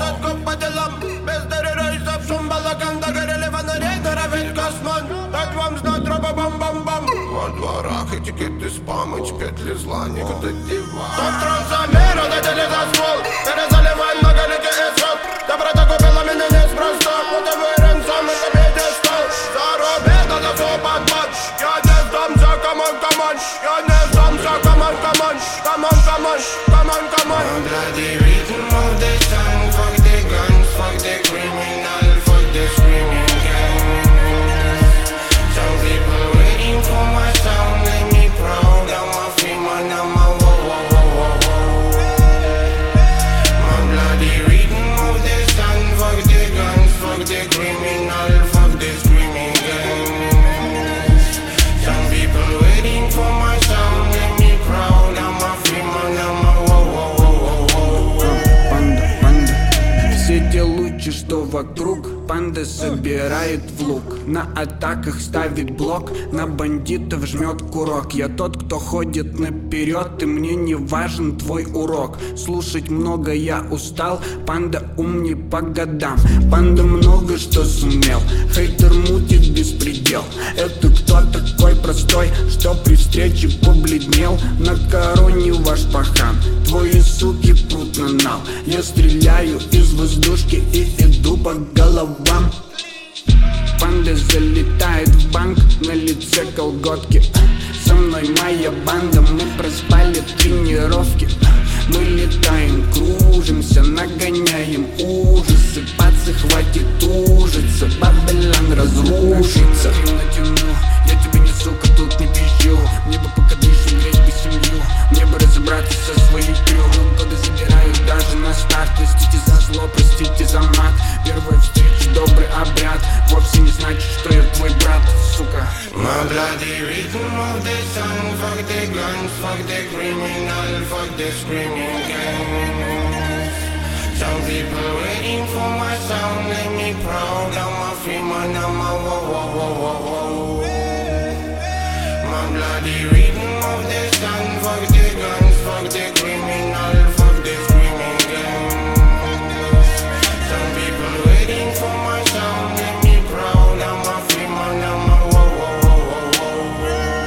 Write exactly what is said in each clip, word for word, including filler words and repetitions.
Статку по делам, без дыры рейсов, шум балаганда, горели фонари, горовит космон. Так вам знать, роба бам-бам-бам. Во дворах этикеты спам, эти петли зла, никуда девать. Тот трансамера, надели за ствол, перезаливай многолики и срок. Доброта купила меня неспроста, будто вырен сам, это пьедестал. Заруби, надо все подбать. Я не сдамся, камон, камон. Я не сдамся, камон, камон. Камон, камон, камон, камон. Bloody rhythm of the sun. Fuck the guns, fuck the criminal, fuck the screaming gangs. Some people waiting for my sound, make me proud. I'm a free man, I'm a whoa, whoa, whoa, whoa, whoa. My bloody rhythm of the sun. Fuck the guns, fuck the criminal, fuck the screaming gangs. Some people waiting for my sound, make me proud. I'm a free man, I'm a whoa, whoa, whoa, whoa, whoa. Панда, панда, все те лучи, что вокруг. Панда собирает в лук, на атаках ставит блок, на бандитов жмет курок. Я тот, кто ходит наперед, и мне не важен твой урок. Слушать много я устал, панда умней по годам. Панда много что сумел, хейтер мутит беспредел. Это кто такой простой, что при встрече побледнел? На короне ваш пахан, твои суки прут на нал. Я стреляю из воздушки и иду по головам. Панда залетает в банк, на лице колготки. Со мной моя банда, мы проспали тренировки. Мы летаем, кружимся, нагоняем ужасы. Пацы, хватит ужиться, Бабилон разрушится. Натяну, я тебе не сука, тут не пищу. Мне бы пока дышим, греть бы семью. Мне бы разобраться со своей крю. Годы забирают даже на старт. Простите за зло, простите за мат. Первая встреча, добрый обряд. Вовсе не значит, что я твой брат, сука. My bloody rhythm of the sun. Fuck the guns, fuck the criminal, fuck the screaming gangs. Some people waiting for my sound, make me proud. I'm a free man, I'm a whoa, whoa, whoa, whoa, whoa. My bloody rhythm of the sun. Fuck the guns, fuck the criminal, fuck the screaming gangs. Some people waiting for my sound, make me proud. I'm a free man, I'm a whoa, whoa, whoa, whoa, whoa.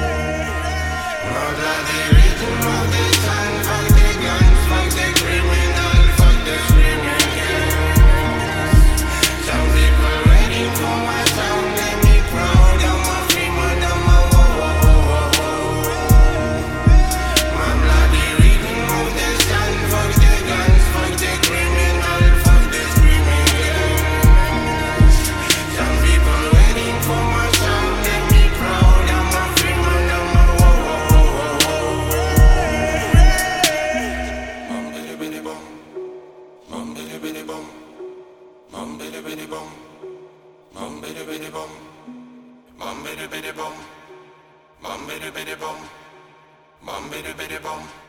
My bloody rhythm of the sun. Fuck the guns, fuck the criminal, fuck the screaming gangs. Some people waiting for my sound, make me proud. I'm a free man, I'm a whoa, whoa, whoa, whoa, whoa. My bloody rhythm of the sun. Fuck the guns, fuck the criminal, fuck the screaming gangs. Some people waiting for my sound, make me proud. I'm a free man, I'm a whoa, whoa, whoa, whoa, whoa. Bum bidi bidi bum, bum bidi bidi bum, bum bidi bidi bum, bum bidi bidi bum, bum bidi bidi bum, bum bidi bidi bum, bum bidi bidi bum.